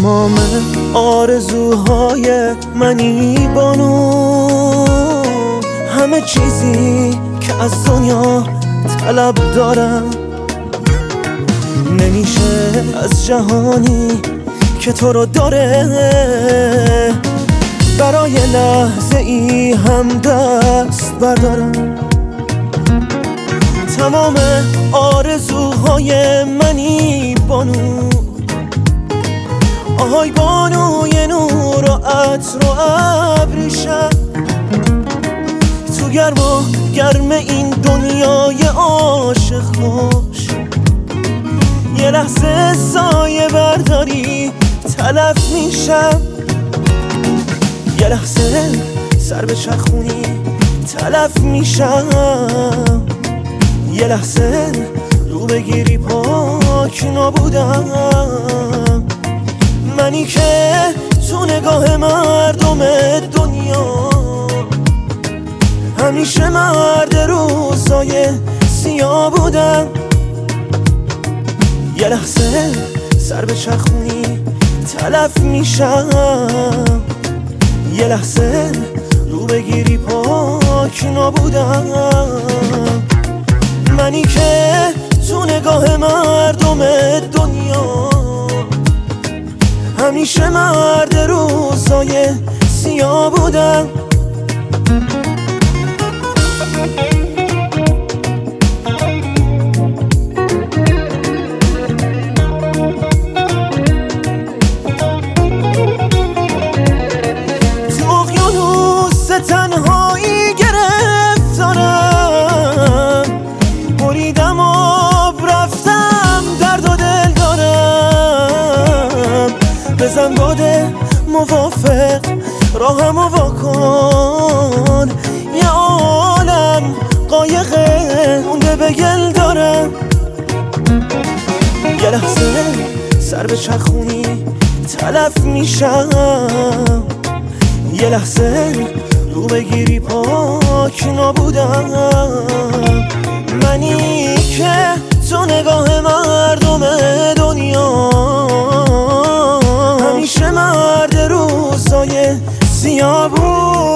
تمام آرزوهای منی بانو، همه چیزی که از دنیا طلب دارم. نمیشه از جهانی که تو رو داره برای لحظه ای هم دست بردارم. تمام آرزوهای منی بانو، آهای بانوی نور و عطر و ابریشم. تو گرم این دنیای عاشق باش، یه لحظه سایه برداری تلف میشم. یه لحظه سر به چرخونی تلف میشم. یه لحظه رو بگیری پاک نابودم. منی که تو نگاه مردم دنیا همیشه مرد روزای سیاه بودم. یه لحظه سر به چرخونی تلف میشم. یه لحظه رو بگیری پاک نابودم. منی که تو نگاه مردم دنیا همیشه مرد روزای سیاه بودم. تو اقیانوس تنهایی گرفتارم، بریدم آب رفتم درد و دل دارم. بزن باده موافق راهمو واکن، یه عالم قایقه مونده به گل دارم. یه لحظه سر به چرخونی تلف میشم. یه لحظه رو بگیری پاک نابودم. منی که تو نگاه مردم دنیا همیشه مرد روزای سیاه بود.